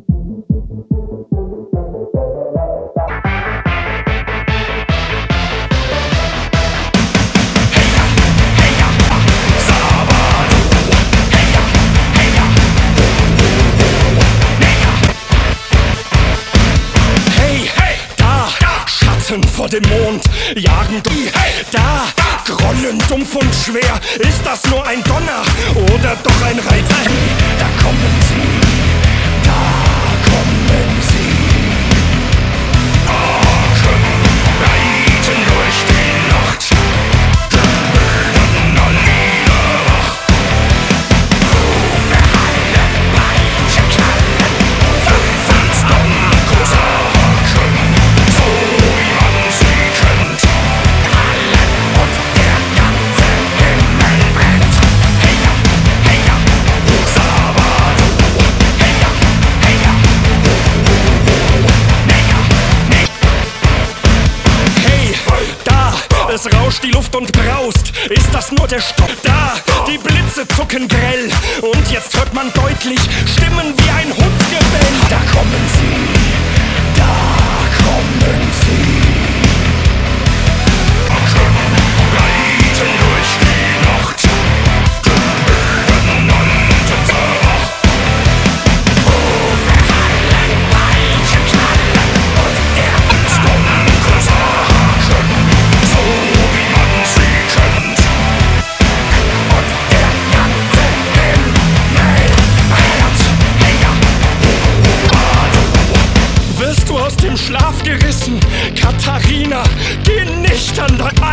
Vor dem Mond jagen die, da grollen dumpf und schwer. Ist das nur ein Donner oder doch ein Reiter? Da kommen sie, da kommen sie. Wagen reiten durch die Nacht, dübeln alle wach. Rufe Halle, Peitsche knallen, fünf Donner sagen, so wie man sie kennt. Hallen und der ganze Himmel brennt. Heya, heya, Sabado. Heya, heya, hey, da, es rauscht die Luft und braust. Ist das nur der Stopp? Da, die Blitze zucken grell. Und jetzt hört man deutlich Stimmen wie ein Hundgebell. Da kommen sie, da kommen sie. Reiten durch die Nacht, dübeln und zerwach. Rufe Hallen, Peitschen knallen und der Dunkel sagen, so wie man sie kennt. Und der ganze Himmel brennt. Heya, Sabado. Wirst du aus dem Schlaf gerissen, Katharina? Geh nicht an dein